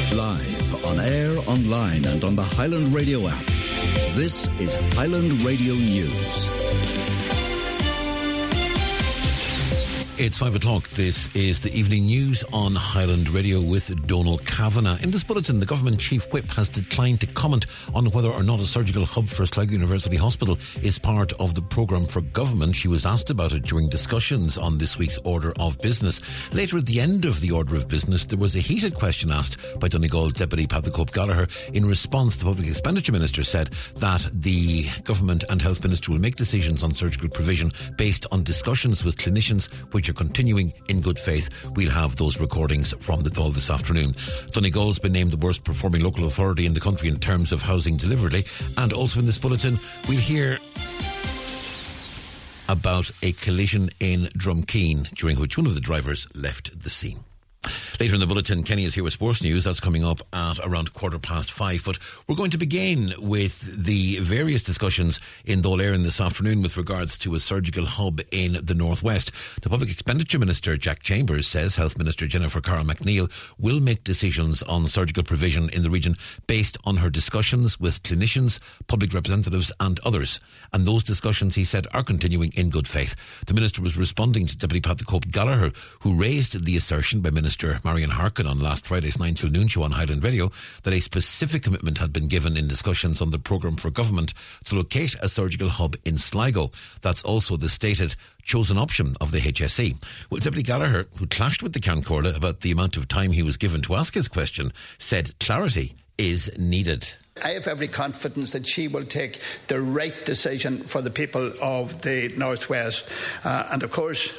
Live, on air, online and on the Highland Radio app. This is Highland Radio News. It's 5 o'clock. This is the evening news on Highland Radio with Donal Kavanagh. In this bulletin, the government chief whip has declined to comment on whether or not a surgical hub for Sligo University Hospital is part of the programme for government. She was asked about it during discussions on this week's Order of Business. Later, at the end of the Order of Business, there was a heated question asked by Donegal Deputy Patrick Cope Gallagher. In response, the Public Expenditure Minister said that the Government and Health Minister will make decisions on surgical provision based on discussions with clinicians, which are continuing in good faith. We'll have those recordings from the Dáil this afternoon. Donegal's been named the worst performing local authority in the country in terms of housing delivery. And also in this bulletin, we'll hear about a collision in Drumkeen, during which one of the drivers left the scene. Later in the bulletin, Kenny is here with sports news. That's coming up at around 5:15. But we're going to begin with the various discussions in Dáil Éireann this afternoon with regards to a surgical hub in the northwest. The Public Expenditure Minister, Jack Chambers, says Health Minister Jennifer Carroll MacNeill will make decisions on surgical provision in the region based on her discussions with clinicians, public representatives and others. And those discussions, he said, are continuing in good faith. The Minister was responding to Deputy Patrick Cope Gallagher, who raised the assertion by Minister Marian Harkin on last Friday's 9 till noon show on Highland Radio that a specific commitment had been given in discussions on the programme for government to locate a surgical hub in Sligo. That's also the stated chosen option of the HSE. Well, Deputy Gallagher, who clashed with the Cairn about the amount of time he was given to ask his question, said clarity is needed. I have every confidence that she will take the right decision for the people of the Northwest. And of course,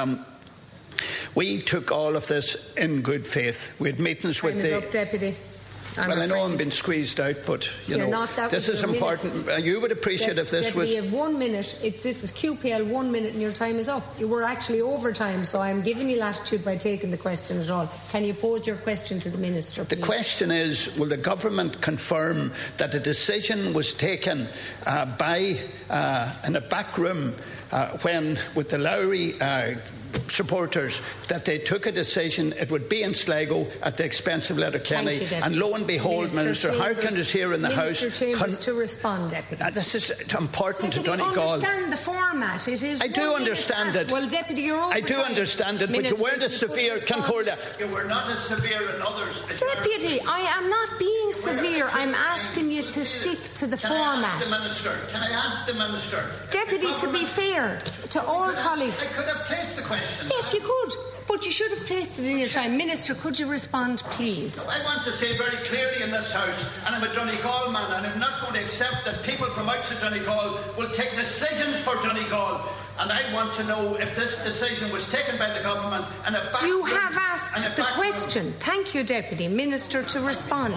we took all of this in good faith. We had meetings with the... Up, Deputy. I know I'm being squeezed out, but, you know, this is important. You would appreciate if this was... You have 1 minute. This is QPL, 1 minute and your time is up. You were actually over time, so I'm giving you latitude by taking the question at all. Can you pose your question to the Minister, please? The question is, will the Government confirm that a decision was taken in a back room when, with the Lowry supporters, that they took a decision it would be in Sligo at the expense of Letterkenny, and lo and behold, Minister Harkin is here in the House. Minister Chambers to respond, Deputy. This is important Deputy, to Donegal. Understand the format. It is. I do understand it. Well, Deputy, you're over I do understand it, but you weren't as severe, Concordia. You were not as severe in others. Deputy, I am not being severe. I'm asking you to stick to the format. Can I ask the Minister? Deputy, to be fair to all colleagues. I could have placed the question. Yes, you could. But you should have placed it in your time. Minister, could you respond, please? I want to say very clearly in this House, and I'm a Donegal man, and I'm not going to accept that people from outside Donegal will take decisions for Donegal. And I want to know if this decision was taken by the Government and a back You room, have asked the question. Thank you, Deputy. Minister, to respond.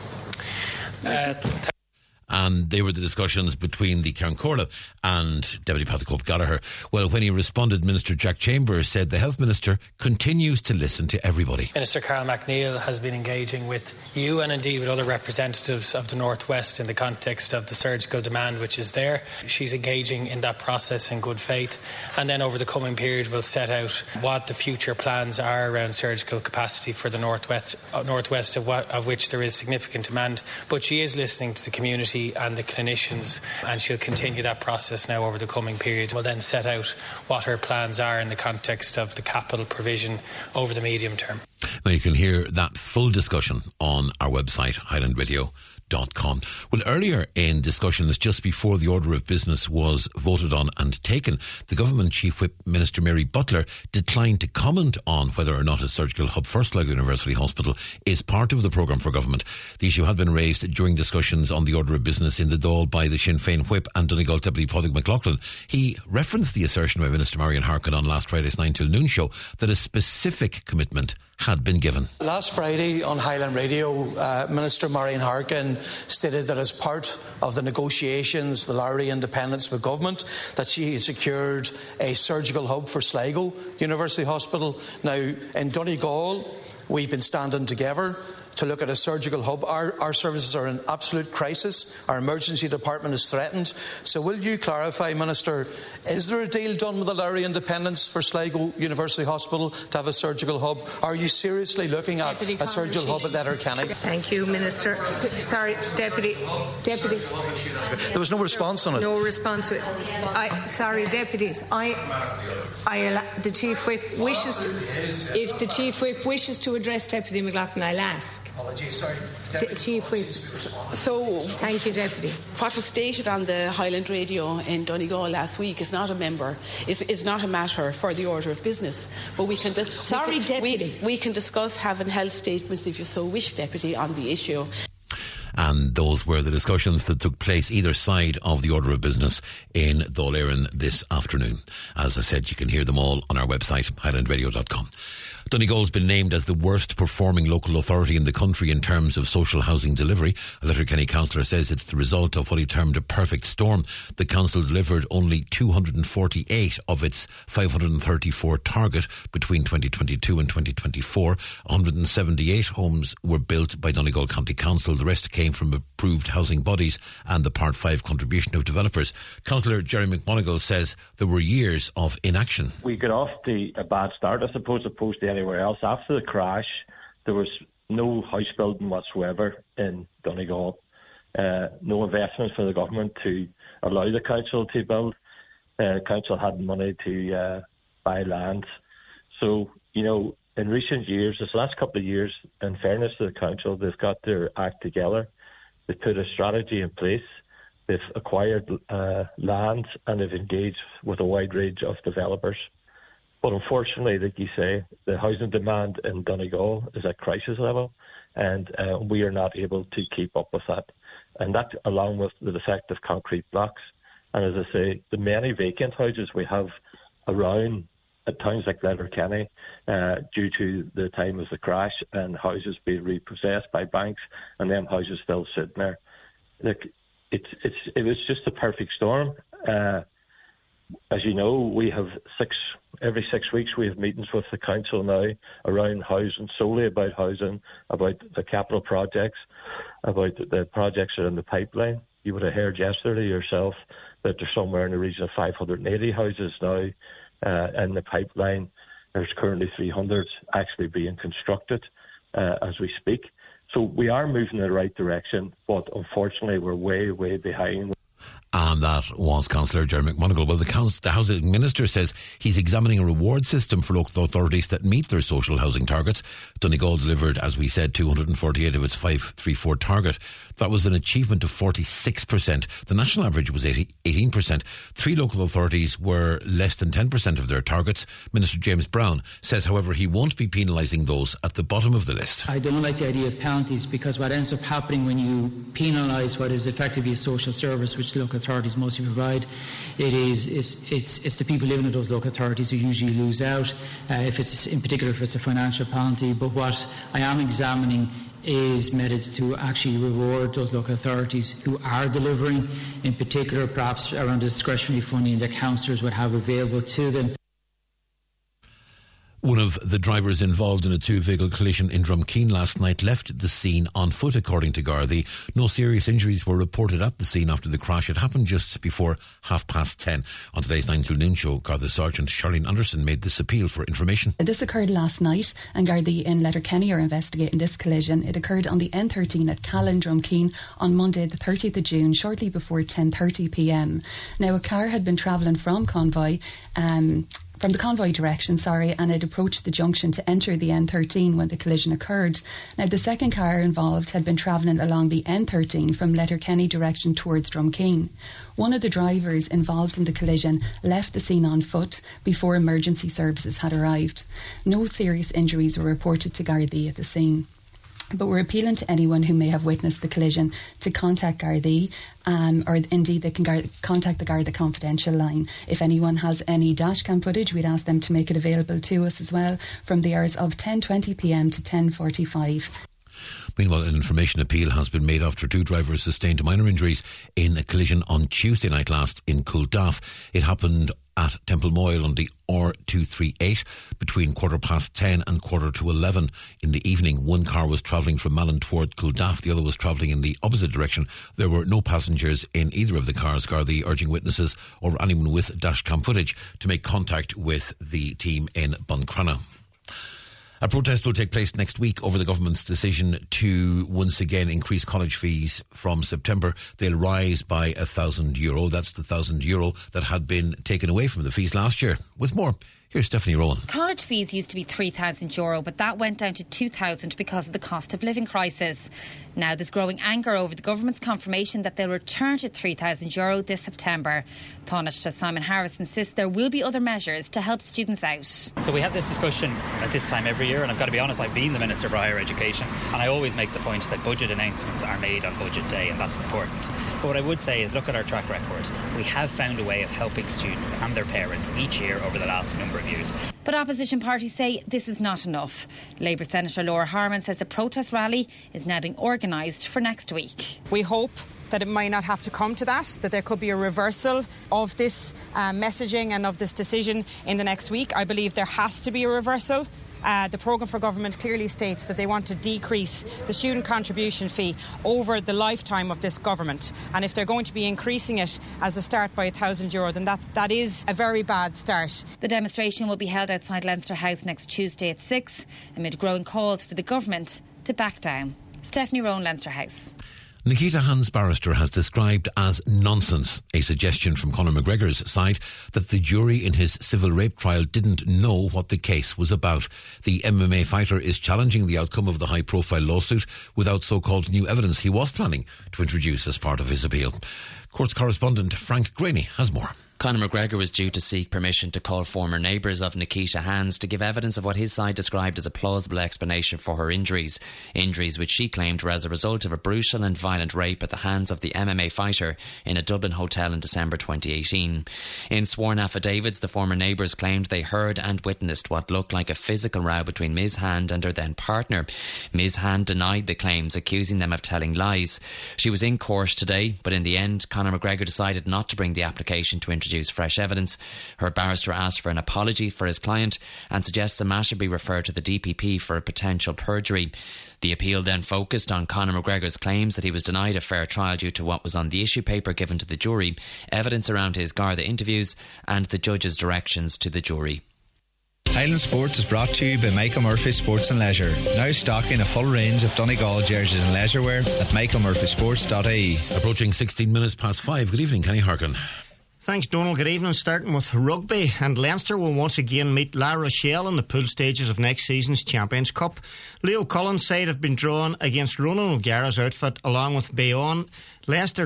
And they were the discussions between the Cairn and Deputy Patrick Cope Gallagher. Well, when he responded, Minister Jack Chambers said the Health Minister continues to listen to everybody. Minister Carroll MacNeill has been engaging with you and indeed with other representatives of the North West in the context of the surgical demand which is there. She's engaging in that process in good faith, and then over the coming period we'll set out what the future plans are around surgical capacity for the Northwest of which there is significant demand. But she is listening to the community and the clinicians, and she'll continue that process now over the coming period. We'll then set out what her plans are in the context of the capital provision over the medium term. Now you can hear that full discussion on our website, highlandradio.com. Well, earlier in discussions, just before the Order of Business was voted on and taken, the Government Chief Whip, Minister Mary Butler, declined to comment on whether or not a surgical hub for Sligo University Hospital is part of the programme for government. The issue had been raised during discussions on the Order of Business in the Dáil by the Sinn Féin Whip and Donegal Deputy Padraig McLaughlin. He referenced the assertion by Minister Marian Harkin on last Friday's 9 till noon show that a specific commitment had been given. Last Friday on Highland Radio, Minister Marian Harkin stated that as part of the negotiations, the Lowry Independence with Government, that she had secured a surgical hub for Sligo University Hospital. Now, in Donegal, we've been standing together to look at a surgical hub. Our services are in absolute crisis. Our emergency department is threatened. So will you clarify, Minister, is there a deal done with the Lowry Independents for Sligo University Hospital to have a surgical hub? Are you seriously looking at a surgical hub at Letterkenny? Thank you, Minister. Sorry, Deputy. There was no response on it. No response. Sorry, deputies. The Chief Whip wishes to, if the Chief Whip wishes to address Deputy McLaughlin, I'll ask. Apologies, sorry. Chief Whip. So, thank you, Deputy. What was stated on the Highland Radio in Donegal last week is not a matter for the order of business. But we can Deputy. We can discuss having health statements, if you so wish, Deputy, on the issue. And those were the discussions that took place either side of the order of business in Dáil Éireann this afternoon. As I said, you can hear them all on our website, highlandradio.com. Donegal's been named as the worst performing local authority in the country in terms of social housing delivery. A Letterkenny councillor says it's the result of what he termed a perfect storm. The council delivered only 248 of its 534 target between 2022 and 2024. 178 homes were built by Donegal County Council. The rest came from approved housing bodies and the Part 5 contribution of developers. Councillor Jerry McMonigal says there were years of inaction. We got off to a bad start, I suppose, opposed to anywhere else. After the crash, there was no house building whatsoever in Donegal. No investment for the government to allow the council to build. Council had money to buy land. So, in recent years, this last couple of years, in fairness to the council, they've got their act together. They've put a strategy in place. They've acquired land and they've engaged with a wide range of developers. But unfortunately, like you say, the housing demand in Donegal is at crisis level, and we are not able to keep up with that. And that, along with the defective concrete blocks, and as I say, the many vacant houses we have around at towns like Letterkenny, due to the time of the crash and houses being repossessed by banks, and them houses still sitting there. Look, it was just a perfect storm. As you know, we have every 6 weeks we have meetings with the council now around housing, solely about housing, about the capital projects, about the projects that are in the pipeline. You would have heard yesterday yourself that there's somewhere in the region of 580 houses now in the pipeline. There's currently 300 actually being constructed as we speak. So we are moving in the right direction, but unfortunately we're way, way behind. And that was Councillor Jerry McMonigal. Well, the Housing Minister says he's examining a reward system for local authorities that meet their social housing targets. Donegal delivered, as we said, 248 of its 534 target. That was an achievement of 46%. The national average was 18%. 3 local authorities were less than 10% of their targets. Minister James Brown says, however, he won't be penalising those at the bottom of the list. I don't like the idea of penalties, because what ends up happening when you penalise what is effectively a social service which the local authorities mostly provide, it's the people living in those local authorities who usually lose out, if it's a financial penalty. But what I am examining is methods to actually reward those local authorities who are delivering, in particular perhaps around the discretionary funding that councillors would have available to them. One of the drivers involved in a 2-vehicle collision in Drumkeen last night left the scene on foot, according to Gardaí. No serious injuries were reported at the scene after the crash. It happened just before 10:30. On today's 9 till noon show, Garda Sergeant Charlene Anderson made this appeal for information. This occurred last night, and Gardaí in Letterkenny are investigating this collision. It occurred on the N13 at Callan, Drumkeen on Monday the 30th of June, shortly before 10:30pm. Now, a car had been travelling from the convoy direction, and it approached the junction to enter the N13 when the collision occurred. Now, the second car involved had been travelling along the N13 from Letterkenny direction towards Drumkeen. One of the drivers involved in the collision left the scene on foot before emergency services had arrived. No serious injuries were reported to Gardaí at the scene. But we're appealing to anyone who may have witnessed the collision to contact Gardaí, or indeed they can contact the Garda Confidential line. If anyone has any dashcam footage, we'd ask them to make it available to us as well from the hours of 10:20pm to 10:45. Meanwhile, an information appeal has been made after 2 drivers sustained minor injuries in a collision on Tuesday night last in Cooldaff. It happened at Templemoyle on the R238 between 10:15 and 11:15 in the evening. One car was travelling from Malin toward Culdaff, the other was travelling in the opposite direction. There were no passengers in either of the cars. Gardaí urging witnesses or anyone with dashcam footage to make contact with the team in Buncrana. A protest will take place next week over the government's decision to once again increase college fees from September. They'll rise by €1,000. That's the €1,000 that had been taken away from the fees last year. With more, here's Stephanie Rowan. College fees used to be €3,000, but that went down to €2,000 because of the cost of living crisis. Now there's growing anger over the government's confirmation that they'll return to €3,000 this September. Taoiseach Simon Harris insists there will be other measures to help students out. So we have this discussion at this time every year, and I've got to be honest, I've been the Minister for Higher Education, and I always make the point that budget announcements are made on budget day, and that's important. But what I would say is look at our track record. We have found a way of helping students and their parents each year over the last number of years. But opposition parties say this is not enough. Labour Senator Laura Harman says a protest rally is now being organised for next week. We hope that it might not have to come to that there could be a reversal of this messaging and of this decision in the next week. I believe there has to be a reversal. The programme for government clearly states that they want to decrease the student contribution fee over the lifetime of this government. And if they're going to be increasing it as a start by €1,000, then that is a very bad start. The demonstration will be held outside Leinster House next Tuesday at 6, amid growing calls for the government to back down. Stephanie Rowan, Leinster House. Nikita Hand's barrister has described as nonsense a suggestion from Conor McGregor's side that the jury in his civil rape trial didn't know what the case was about. The MMA fighter is challenging the outcome of the high-profile lawsuit without so-called new evidence he was planning to introduce as part of his appeal. Courts correspondent Frank Graney has more. Conor McGregor was due to seek permission to call former neighbours of Nikita Hands to give evidence of what his side described as a plausible explanation for her injuries. Injuries which she claimed were as a result of a brutal and violent rape at the hands of the MMA fighter in a Dublin hotel in December 2018. In sworn affidavits, the former neighbours claimed they heard and witnessed what looked like a physical row between Ms. Hand and her then partner. Ms. Hand denied the claims, accusing them of telling lies. She was in court today, but in the end, Conor McGregor decided not to bring the application to introduce fresh evidence. Her barrister asked for an apology for his client and suggests the matter be referred to the DPP for a potential perjury. The appeal then focused on Conor McGregor's claims that he was denied a fair trial due to what was on the issue paper given to the jury, evidence around his Garda interviews and the judge's directions to the jury. Highland Sports is brought to you by Michael Murphy Sports and Leisure. Now stocking a full range of Donegal jerseys and leisure wear at michaelmurphysports.ie. Approaching 16 minutes past 5. Good evening, Kenny Harkin. Thanks, Donald. Good evening. Starting with rugby, and Leinster will once again meet La Rochelle in the pool stages of next season's Champions Cup. Leo Cullen's side have been drawn against Ronan O'Gara's outfit, along with Bayonne, Leicester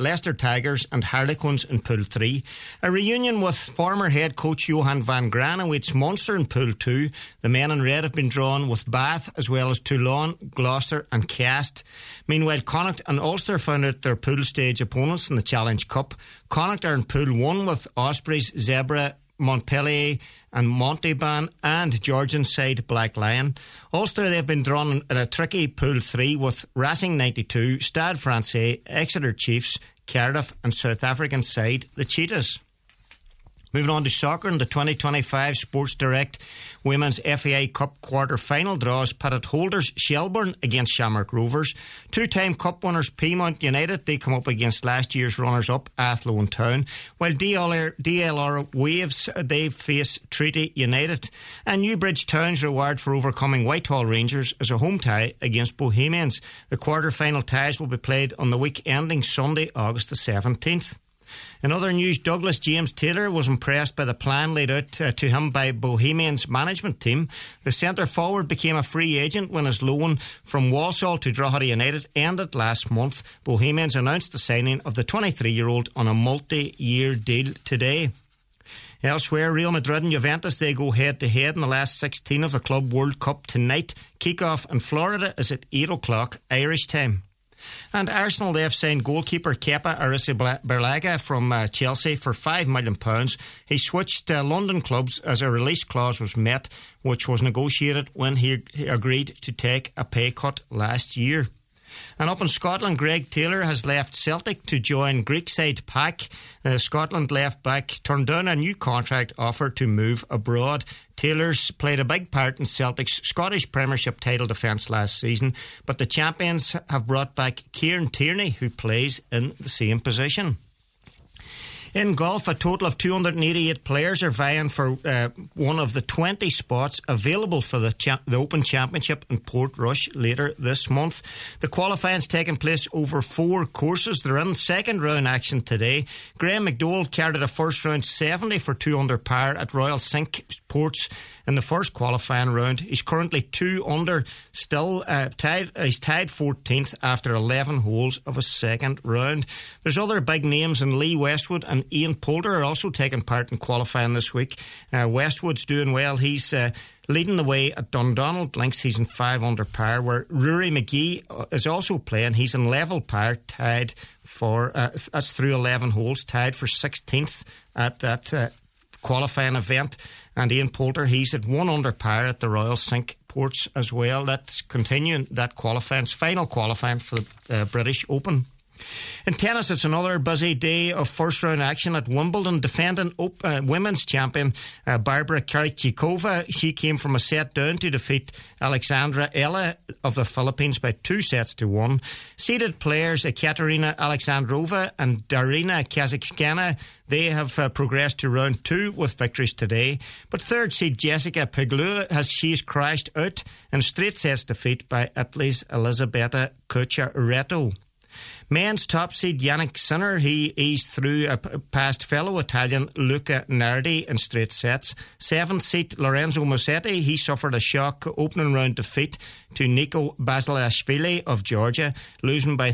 Tigers and Harlequins in Pool 3. A reunion with former head coach Johan van Graan awaits Munster in Pool 2. The men in red have been drawn with Bath as well as Toulon, Gloucester and Cast. Meanwhile, Connacht and Ulster found out their pool stage opponents in the Challenge Cup. Connacht are in Pool 1 with Ospreys, Zebra, Montpellier and Montauban and Georgian side Black Lion. Ulster, they've been drawn in a tricky Pool 3 with Racing 92, Stade Francais, Exeter Chiefs, Cardiff and South African side the Cheetahs. Moving on to soccer, in the 2025 Sports Direct Women's FAI Cup quarter-final draws pitted holders Shelbourne against Shamrock Rovers. Two-time Cup winners Piedmont United, they come up against last year's runners-up Athlone Town, while DLR Waves, they face Treaty United. And Newbridge Town's reward for overcoming Whitehall Rangers is a home tie against Bohemians. The quarter-final ties will be played on the week ending Sunday, August the 17th. In other news, Douglas James Taylor was impressed by the plan laid out to him by Bohemians management team. The centre forward became a free agent when his loan from Walsall to Drogheda United ended last month. Bohemians announced the signing of the 23-year-old on a multi-year deal today. Elsewhere, Real Madrid and Juventus, they go head-to-head in the last 16 of the Club World Cup tonight. Kick-off in Florida is at 8 o'clock Irish time. And Arsenal, they have signed goalkeeper Kepa Arrizabalaga from Chelsea for £5 million. He switched London clubs as a release clause was met, which was negotiated when he agreed to take a pay cut last year. And up in Scotland, Greg Taylor has left Celtic to join Greek side PAC. Scotland left back turned down a new contract offer to move abroad. Taylor's played a big part in Celtic's Scottish Premiership title defence last season, but the champions have brought back Kieran Tierney, who plays in the same position. In golf, a total of 288 players are vying for one of the 20 spots available for the Open Championship in Portrush later this month. The qualifying's taking place over 4 courses. They're in second round action today. Graham McDowell carried a first round 70 for 2 under par at Royal Cinque Ports in the first qualifying round. He's currently 2 under, still tied. He's tied 14th after 11 holes of a second round. There's other big names, in Lee Westwood and Ian Poulter are also taking part in qualifying this week. Westwood's doing well. He's leading the way at Dundonald Links. He's in 5 under par, where Rory McGee is also playing. He's in level par, tied for that's through 11 holes, tied for 16th at that qualifying event. And Ian Poulter, he's at 1 under par at the Royal Cinque Ports as well. That's continuing that qualifying, final qualifying for the British Open. In tennis, it's another busy day of first round action at Wimbledon. Defending women's champion Barbara Krejcikova, she came from a set down to defeat Alexandra Ella of the Philippines by 2-1. Seeded players Ekaterina Alexandrova and Darina Kazakhstana, they have progressed to round 2 with victories today. But third seed Jessica Pegula she's crashed out in straight sets defeat by Italy's Elisabetta Cucciaretto. Men's top seed Yannick Sinner, he eased through past fellow Italian Luca Nardi in straight sets. 7th seed Lorenzo Musetti, he suffered a shock opening round defeat to Nico Basilashvili of Georgia, losing by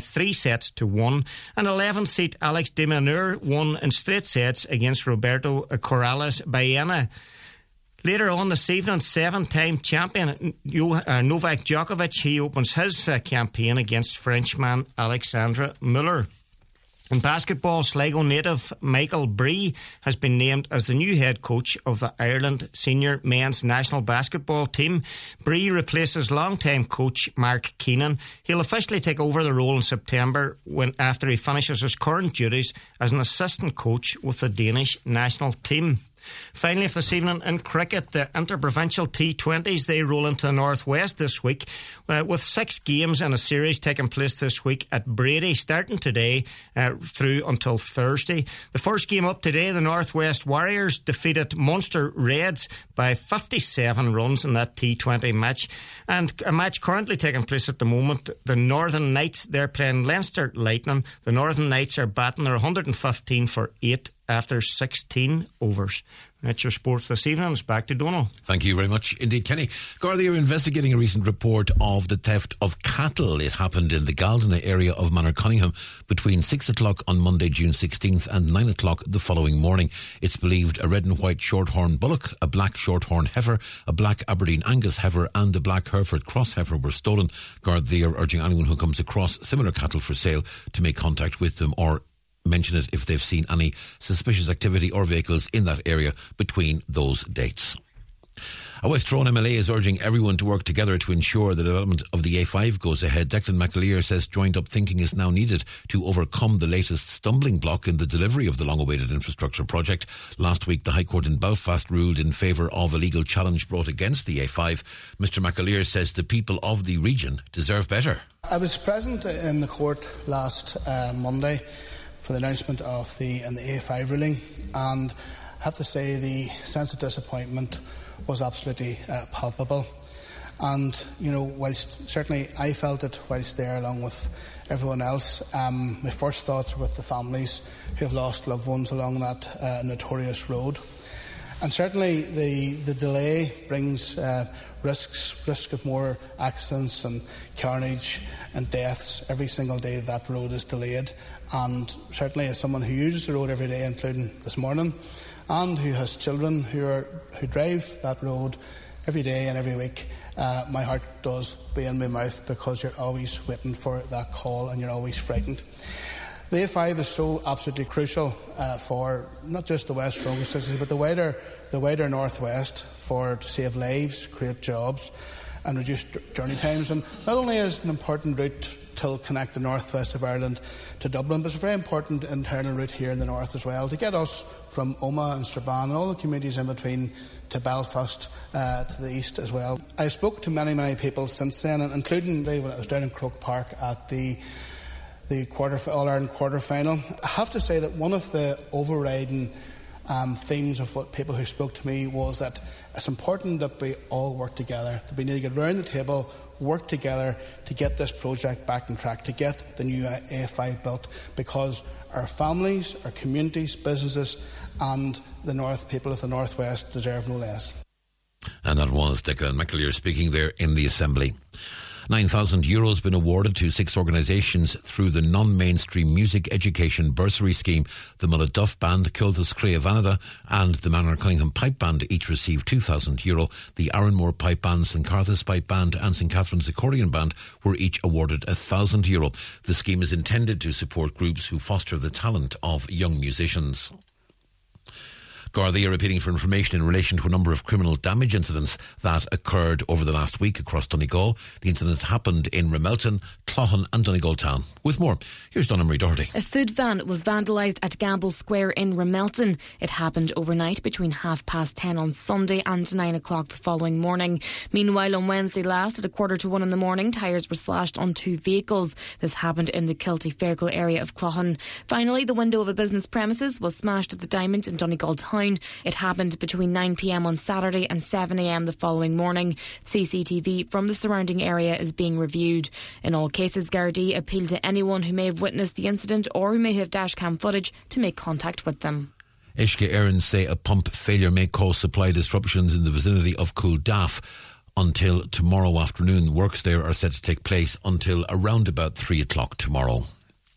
3-1. And 11th seed Alex de Minaur won in straight sets against Roberto Corrales Baena. Later on this evening, 7-time champion Novak Djokovic, he opens his campaign against Frenchman Alexandre Muller. In basketball, Sligo native Michael Bree has been named as the new head coach of the Ireland senior men's national basketball team. Bree replaces long-time coach Mark Keenan. He'll officially take over the role in September after he finishes his current duties as an assistant coach with the Danish national team. Finally, for this evening in cricket, the interprovincial T20s, they roll into the northwest this week with 6 games in a series taking place this week at Brady, starting today through until Thursday. The first game up today, the Northwest Warriors defeated Munster Reds by 57 runs in that T20 match. And a match currently taking place at the moment, the Northern Knights, they're playing Leinster Lightning. The Northern Knights are batting their 115 for 8 after 16 overs. That's your sports this evening. It's back to Donal. Thank you very much indeed, Kenny. Gardaí are investigating a recent report of the theft of cattle. It happened in the Galdena area of Manor Cunningham between 6 o'clock on Monday, June 16th and 9 o'clock the following morning. It's believed a red and white shorthorn bullock, a black shorthorn heifer, a black Aberdeen Angus heifer and a black Hereford cross heifer were stolen. Gardaí are urging anyone who comes across similar cattle for sale to make contact with them or mention it if they've seen any suspicious activity or vehicles in that area between those dates. A West Tyrone MLA is urging everyone to work together to ensure the development of the A5 goes ahead. Declan McAleer says joined up thinking is now needed to overcome the latest stumbling block in the delivery of the long-awaited infrastructure project. Last week, the High Court in Belfast ruled in favour of a legal challenge brought against the A5. Mr McAleer says the people of the region deserve better. I was present in the court last Monday for the announcement of the A5 ruling, and I have to say the sense of disappointment was absolutely palpable. And, you know, whilst certainly I felt it whilst there along with everyone else, my first thoughts were with the families who have lost loved ones along that notorious road. And certainly the delay brings risk of more accidents and carnage and deaths every single day that road is delayed. And certainly as someone who uses the road every day, including this morning, and who has children who drive that road every day and every week, my heart does be in my mouth, because you're always waiting for that call and you're always frightened. The A5 is so absolutely crucial for not just the West Tyrone constituency, but the wider northwest, to save lives, create jobs and reduce journey times. And not only is it an important route to connect the northwest of Ireland to Dublin, but it's a very important internal route here in the north as well to get us from Omagh and Strabane and all the communities in between to Belfast to the east as well. I spoke to many people since then, including when I was down in Croke Park at the All-Ireland quarter-final. I have to say that one of the overriding themes of what people who spoke to me was that it's important that we all work together, that we need to get round the table, work together to get this project back on track, to get the new A5 built, because our families, our communities, businesses and the people of the northwest deserve no less. And that was Declan McAleer speaking there in the Assembly. €9,000 been awarded to 6 organisations through the non-mainstream music education bursary scheme. The Mullet Duff Band, Cultus Crea Vanada and the Manor Cunningham Pipe Band each received €2,000. The Arranmore Pipe Band, St Carthus Pipe Band and St Catherine's Accordion Band were each awarded €1,000. The scheme is intended to support groups who foster the talent of young musicians. Gardaí are appealing for information in relation to a number of criminal damage incidents that occurred over the last week across Donegal. The incidents happened in Ramelton, Cloughan and Donegal Town. With more, here's Donna Marie Doherty. A food van was vandalised at Gamble Square in Ramelton. It happened overnight between 10:30 on Sunday and 9 o'clock the following morning. Meanwhile, on Wednesday last, at 1:45 in the morning, tyres were slashed on 2 vehicles. This happened in the Kilty Faircle area of Cloughan. Finally, the window of a business premises was smashed at the Diamond in Donegal Town. It happened between 9 p.m. on Saturday and 7 a.m. the following morning. CCTV from the surrounding area is being reviewed. In all cases, Gardaí appeal to anyone who may have witnessed the incident or who may have dashcam footage to make contact with them. Uisce Éireann say a pump failure may cause supply disruptions in the vicinity of Cooldaff until tomorrow afternoon. Works there are set to take place until around about 3 o'clock tomorrow.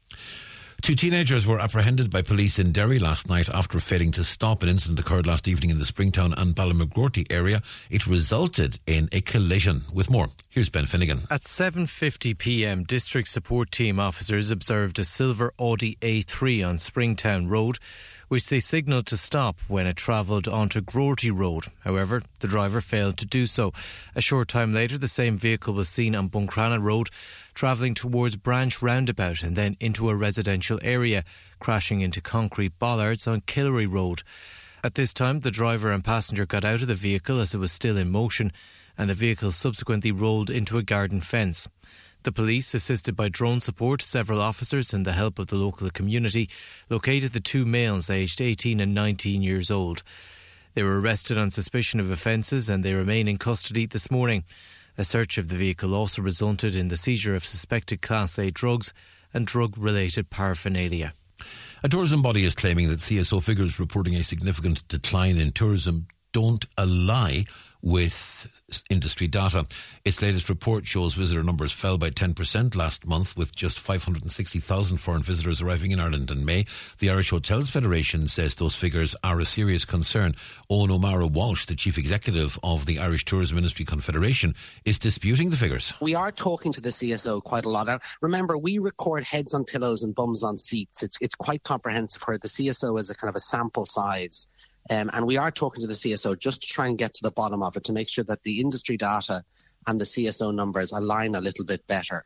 2 teenagers were apprehended by police in Derry last night after failing to stop. An incident occurred last evening in the Springtown and Ballymacrorty area. It resulted in a collision. With more, here's Ben Finnegan. At 7:50 p.m, district support team officers observed a silver Audi A3 on Springtown Road, which they signalled to stop when it travelled onto Grorty Road. However, the driver failed to do so. A short time later, the same vehicle was seen on Buncrana Road, travelling towards Branch Roundabout and then into a residential area, crashing into concrete bollards on Killery Road. At this time, the driver and passenger got out of the vehicle as it was still in motion, and the vehicle subsequently rolled into a garden fence. The police, assisted by drone support, several officers and the help of the local community, located the 2 males aged 18 and 19 years old. They were arrested on suspicion of offences and they remain in custody this morning. A search of the vehicle also resulted in the seizure of suspected Class A drugs and drug-related paraphernalia. A tourism body is claiming that CSO figures reporting a significant decline in tourism don't ally with industry data. Its latest report shows visitor numbers fell by 10% last month, with just 560,000 foreign visitors arriving in Ireland in May. The Irish Hotels Federation says those figures are a serious concern. Owen O'Mara Walsh, the chief executive of the Irish Tourism Industry Confederation, is disputing the figures. We are talking to the CSO quite a lot. Now, remember, we record heads on pillows and bums on seats. It's quite comprehensive, where the CSO is a kind of a sample size. And we are talking to the CSO just to try and get to the bottom of it, to make sure that the industry data and the CSO numbers align a little bit better.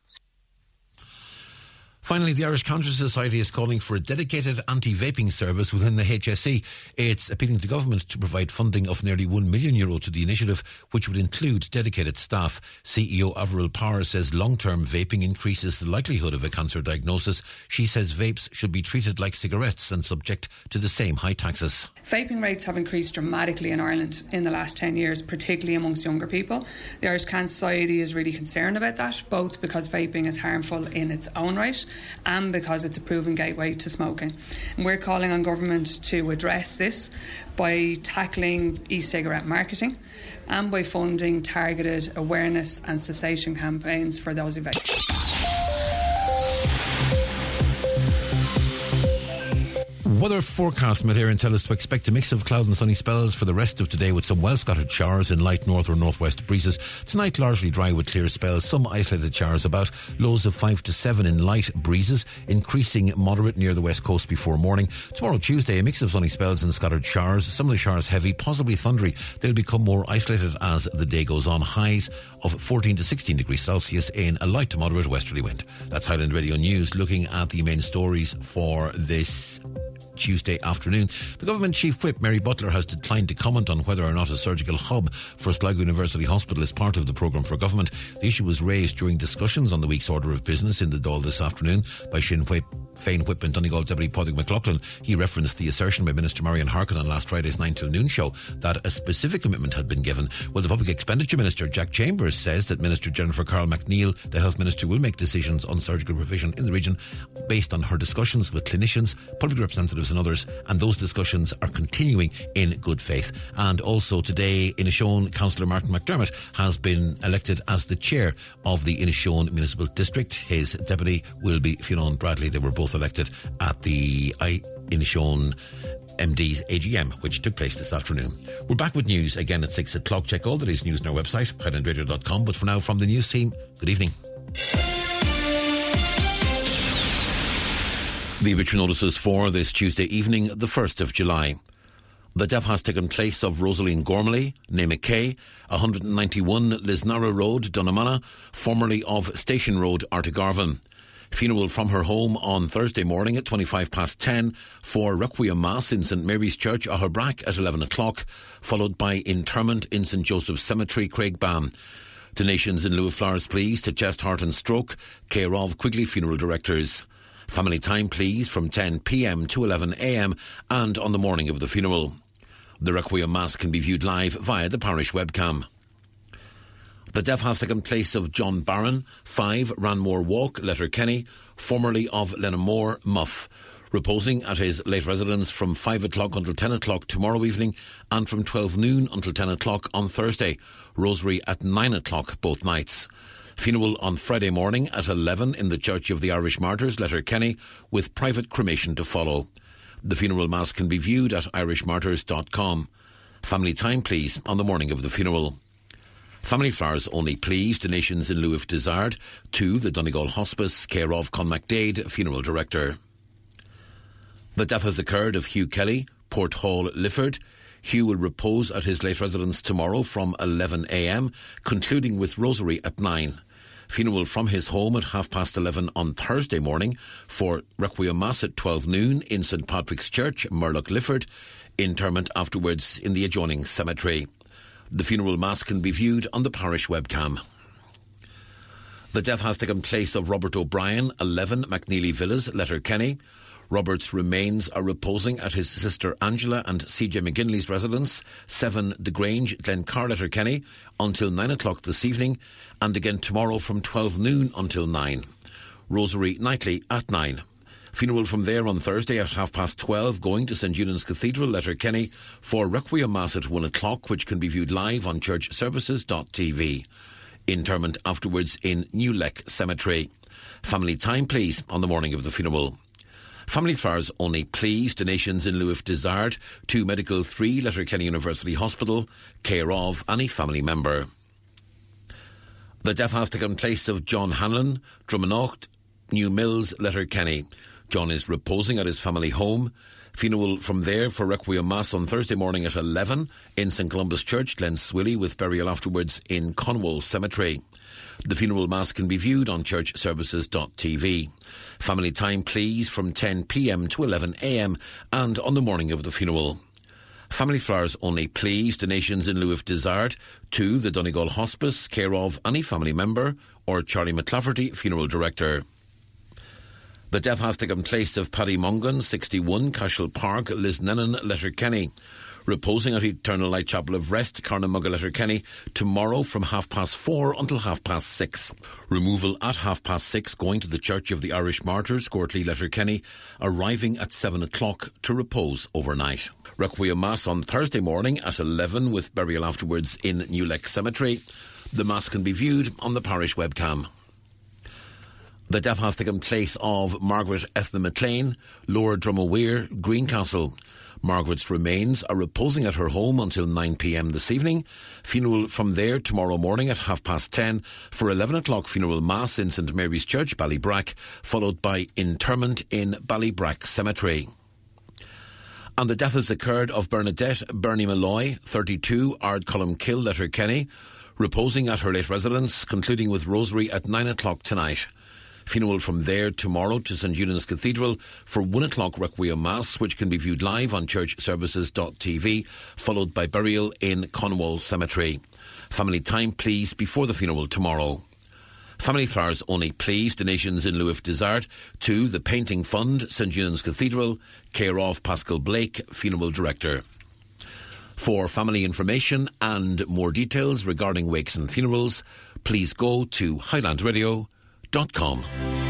Finally, the Irish Cancer Society is calling for a dedicated anti-vaping service within the HSE. It's appealing to government to provide funding of nearly €1 million to the initiative, which would include dedicated staff. CEO Avril Power says long-term vaping increases the likelihood of a cancer diagnosis. She says vapes should be treated like cigarettes and subject to the same high taxes. Vaping rates have increased dramatically in Ireland in the last 10 years, particularly amongst younger people. The Irish Cancer Society is really concerned about that, both because vaping is harmful in its own right and because it's a proven gateway to smoking. And we're calling on government to address this by tackling e-cigarette marketing and by funding targeted awareness and cessation campaigns for those who vape. weather forecast, Met Éireann tell us to expect a mix of cloud and sunny spells for the rest of today with some well-scattered showers in light north or northwest breezes. Tonight largely dry with clear spells, some isolated showers about, lows of 5 to 7 in light breezes, increasing moderate near the west coast before morning. Tomorrow Tuesday, a mix of sunny spells and scattered showers, some of the showers heavy, possibly thundery. They'll become more isolated as the day goes on. Highs of 14 to 16 degrees Celsius in a light to moderate westerly wind. That's Highland Radio News. Looking at the main stories for this Tuesday afternoon. The Government Chief Whip, Mary Butler, has declined to comment on whether or not a surgical hub for Sligo University Hospital is part of the programme for government. The issue was raised during discussions on the week's order of business in the Dáil this afternoon by Sinn Féin Whip and Donegal Deputy Padraig McLaughlin. He referenced the assertion by Minister Marian Harkin on last Friday's 9 till noon show that a specific commitment had been given. Well, the Public Expenditure Minister, Jack Chambers, says that Minister Jennifer Carl McNeill, the Health Minister, will make decisions on surgical provision in the region based on her discussions with clinicians, public representatives and others, and those discussions are continuing in good faith. And also today, Inishowen Councillor Martin McDermott has been elected as the chair of the Inishowen Municipal District. His deputy will be Fionn Bradley. They were both elected at the Inishowen MD's AGM, which took place this afternoon. We're back with news again at 6 o'clock. Check all the latest news on our website, highlandradio.com. But for now, from the news team, good evening. The obituary notices for this Tuesday evening, the 1st of July. The death has taken place of Rosaline Gormley, née McKay, 191 Lisnara Road, Dunnamana, formerly of Station Road, Artigarvan. Funeral from her home on Thursday morning at 10:25 for Requiem Mass in St Mary's Church, Aherbrack at 11 o'clock, followed by interment in St Joseph's Cemetery, Craigban. Donations in lieu of flowers, please, to Chest, Heart and Stroke, care of Quigley Funeral Directors. Family time, please, from 10 p.m. to 11 a.m. and on the morning of the funeral. The Requiem Mass can be viewed live via the parish webcam. The death has taken place of John Barron, 5 Ranmore Walk, Letterkenny, formerly of Lenamore, Muff, reposing at his late residence from 5 o'clock until 10 o'clock tomorrow evening and from 12 noon until 10 o'clock on Thursday. Rosary at 9 o'clock both nights. Funeral on Friday morning at 11 in the Church of the Irish Martyrs, Letterkenny, with private cremation to follow. The funeral mass can be viewed at irishmartyrs.com. Family time, please, on the morning of the funeral. Family flowers only, please. Donations in lieu if desired to the Donegal Hospice, care of Con MacDade, Funeral Director. The death has occurred of Hugh Kelly, Port Hall, Lifford. Hugh will repose at his late residence tomorrow from 11 a.m, concluding with Rosary at 9. Funeral from his home at 11:30 on Thursday morning for Requiem Mass at 12 noon in St Patrick's Church, Murlock, Lifford. Interment afterwards in the adjoining cemetery. The funeral mass can be viewed on the parish webcam. The death has taken place of Robert O'Brien, 11 McNeely Villas, Letterkenny. Robert's remains are reposing at his sister Angela and C.J. McGinley's residence, 7 The Grange, Glencar, Letterkenny, until 9 o'clock this evening, and again tomorrow from 12 noon until 9. Rosary nightly at 9. Funeral from there on Thursday at 12:30, going to St Eunan's Cathedral, Letterkenny, for Requiem Mass at 1 o'clock, which can be viewed live on churchservices.tv. Interment afterwards in New Leck Cemetery. Family time, please, on the morning of the funeral. Family flowers only, please. Donations in lieu if desired to Medical 3, Letterkenny University Hospital, care of any family member. The death has taken place of John Hanlon, Drumanocht, New Mills, Letterkenny. John is reposing at his family home. Funeral from there for Requiem Mass on Thursday morning at 11 in St Columbus Church, Glenswilly, with burial afterwards in Conwall Cemetery. The funeral mass can be viewed on churchservices.tv. Family time, please, from 10 p.m. to 11 a.m. and on the morning of the funeral. Family flowers only, please. Donations in lieu if desired to the Donegal Hospice, care of any family member or Charlie McClafferty, Funeral Director. The death has taken place of Paddy Mungan, 61, Cashel Park, Lisnenan, Letterkenny. Reposing at Eternal Light Chapel of Rest, Carnamugga, Letterkenny, tomorrow from 4:30 until 6:30. Removal at 6:30, going to the Church of the Irish Martyrs, Courtleigh, Letterkenny, arriving at 7 o'clock to repose overnight. Requiem Mass on Thursday morning at 11 with burial afterwards in New Leck Cemetery. The Mass can be viewed on the parish webcam. The death has taken place of Margaret Ethna McLean, Lower Drummaweir, Greencastle. Margaret's remains are reposing at her home until 9 p.m. this evening. Funeral from there tomorrow morning at 10:30 for 11 o'clock funeral mass in St Mary's Church, Ballybrack, followed by interment in Ballybrack Cemetery. And the death has occurred of Bernadette Bernie Malloy, 32, Ardcolumkill, Letterkenny, reposing at her late residence, concluding with rosary at 9 o'clock tonight. Funeral from there tomorrow to St Eunan's Cathedral for 1 o'clock Requiem Mass, which can be viewed live on churchservices.tv, followed by burial in Conwall Cemetery. Family time, please, before the funeral tomorrow. Family flowers only, please. Donations in lieu of dessert to the Painting Fund, St Eunan's Cathedral, care of Pascal Blake, Funeral Director. For family information and more details regarding wakes and funerals, please go to highlandradio.com.